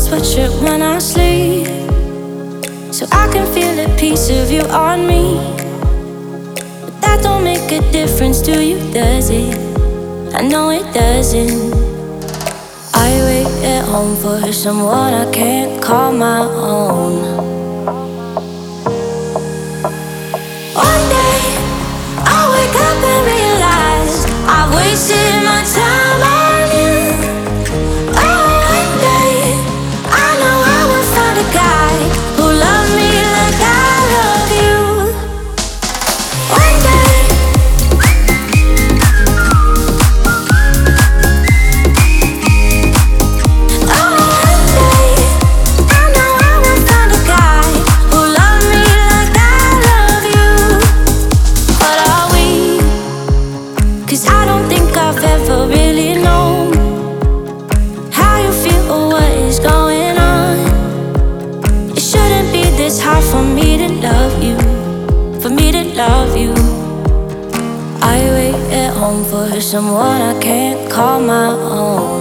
sweatshirt when I sleep, so I can feel a piece of you on me. But that don't make a difference to you, does it? I know it doesn't. I wait at home for someone I can't call my own. One day I'll wake up and realize I've wasted my time on you. Oh, one day I know I will find a guy who loves me like I love you. One day. Oh, one day I know I will find a guy who loves me like I love you. But are we? 'Cause I don't think I've ever really known how you feel or what is going on. It shouldn't be this hard for me to love you, for me to love you. I wait at home for someone I can't call my own.